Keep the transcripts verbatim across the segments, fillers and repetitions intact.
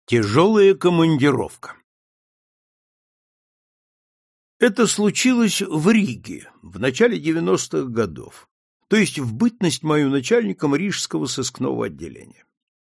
Тяжелая командировка. Это случилось в Риге в начале девяностых годов, то есть в бытность мою начальником Рижского сыскного отделения.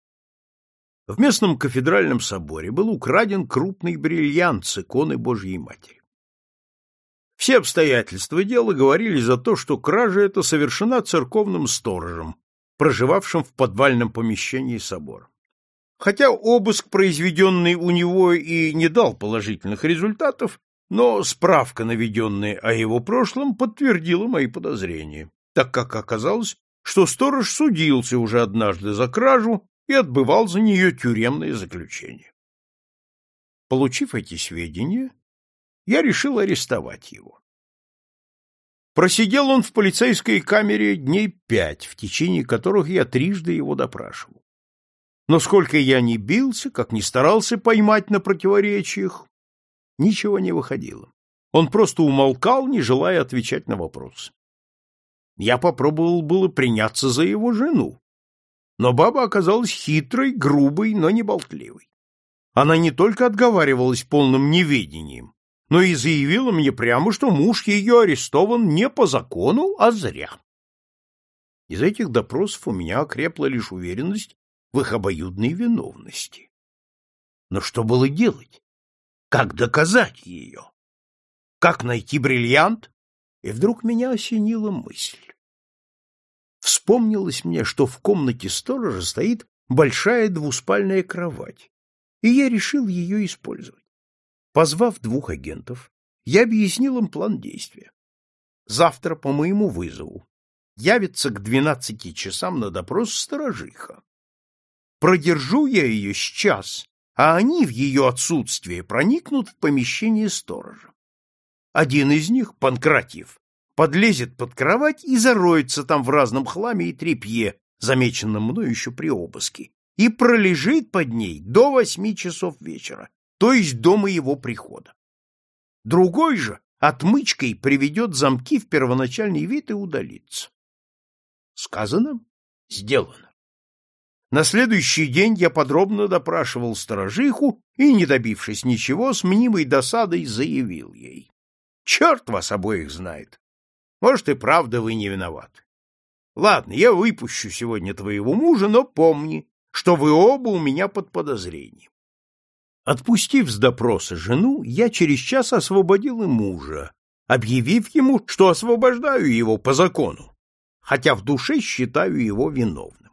В местном кафедральном соборе был украден крупный бриллиант с иконы Божьей Матери. Все обстоятельства дела говорили за то, что кража эта совершена церковным сторожем, проживавшим в подвальном помещении собора. Хотя обыск, произведенный у него, и не дал положительных результатов, но справка, наведенная о его прошлом, подтвердила мои подозрения, так как оказалось, что сторож судился уже однажды за кражу и отбывал за нее тюремное заключение. Получив эти сведения, я решил арестовать его. Просидел он в полицейской камере дней пять, в течение которых я трижды его допрашивал. Но сколько я ни бился, как ни старался поймать на противоречиях, ничего не выходило. Он просто умолкал, не желая отвечать на вопросы. Я попробовал было приняться за его жену, но баба оказалась хитрой, грубой, но не болтливой. Она не только отговаривалась полным неведением, но и заявила мне прямо, что муж ее арестован не по закону, а зря. Из этих допросов у меня окрепла лишь уверенность в их обоюдной виновности. Но что было делать? Как доказать ее? Как найти бриллиант? И вдруг меня осенила мысль. Вспомнилось мне, что в комнате сторожа стоит большая двуспальная кровать, и я решил ее использовать. Позвав двух агентов, я объяснил им план действия. Завтра по моему вызову явится к двенадцати часам на допрос сторожиха. Продержу я ее с час, а они в ее отсутствие проникнут в помещение сторожа. Один из них, Панкратьев, подлезет под кровать и зароется там в разном хламе и тряпье, замеченном мной еще при обыске, и пролежит под ней до восьми часов вечера, то есть до моего прихода. Другой же отмычкой приведет замки в первоначальный вид и удалится. Сказано, сделано. На следующий день я подробно допрашивал сторожиху и, не добившись ничего, с мнимой досадой заявил ей: «Черт вас обоих знает! Может, и правда вы не виноваты. Ладно, я выпущу сегодня твоего мужа, но помни, что вы оба у меня под подозрением». Отпустив с допроса жену, я через час освободил и мужа, объявив ему, что освобождаю его по закону, хотя в душе считаю его виновным.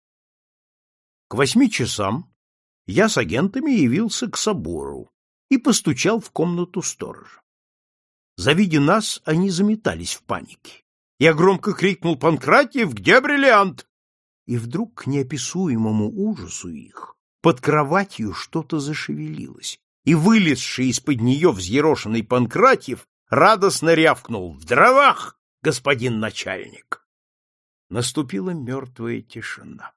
К восьми часам я с агентами явился к собору и постучал в комнату сторожа. Завидя нас, они заметались в панике. Я громко крикнул: «Панкратьев, где бриллиант?» И вдруг, к неописуемому ужасу их, под кроватью что-то зашевелилось, и вылезший из-под нее взъерошенный Панкратьев радостно рявкнул: «В дровах, господин начальник!» Наступила мертвая тишина.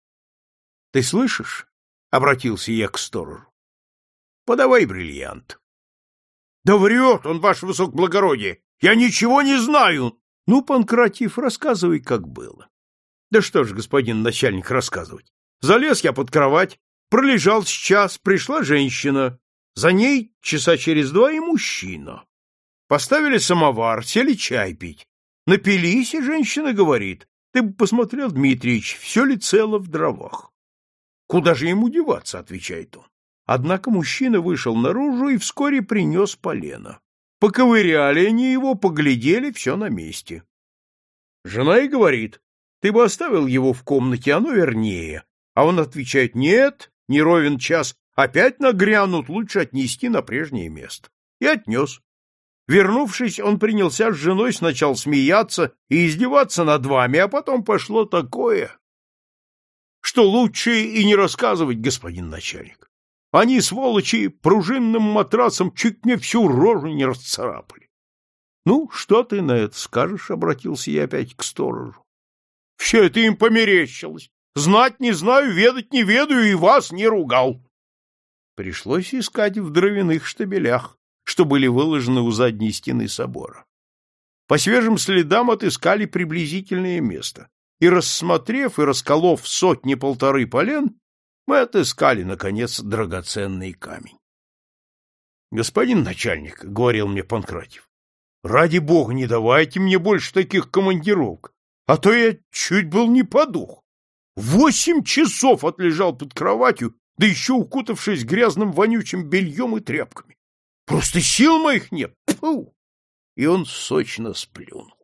— Ты слышишь? — обратился я к сторожу. — Подавай бриллиант. — Да врет он, ваше высокоблагородие! Я ничего не знаю! — Ну, Панкратьев, рассказывай, как было. — Да что ж, господин начальник, рассказывать. Залез я под кровать, пролежал с час, пришла женщина, за ней часа через два и мужчина. Поставили самовар, сели чай пить. Напились, и женщина говорит: «Ты бы посмотрел, Дмитриич, все ли цело в дровах?» «Куда же ему деваться?» — отвечает он. Однако мужчина вышел наружу и вскоре принес полено. Поковыряли они его, поглядели, все на месте. Жена и говорит: «Ты бы оставил его в комнате, оно вернее». А он отвечает: «Нет, не ровен час, опять нагрянут, лучше отнести на прежнее место». И отнес. Вернувшись, он принялся с женой сначала смеяться и издеваться над вами, а потом пошло такое, что лучше и не рассказывать, господин начальник. Они, сволочи, пружинным матрасом чуть мне всю рожу не расцарапали. — Ну, что ты на это скажешь? — обратился я опять к сторожу. — Все это им померещилось. Знать не знаю, ведать не ведаю, и вас не ругал. Пришлось искать в дровяных штабелях, что были выложены у задней стены собора. По свежим следам отыскали приблизительное место, и, рассмотрев и расколов сотни-полторы полен, Мы отыскали, наконец, драгоценный камень. — Господин начальник, — говорил мне Панкратьев, — ради бога, не давайте мне больше таких командировок, а то я чуть был не подох. Восемь часов отлежал под кроватью, да еще укутавшись грязным вонючим бельем и тряпками. Просто сил моих нет. Фу! И он сочно сплюнул.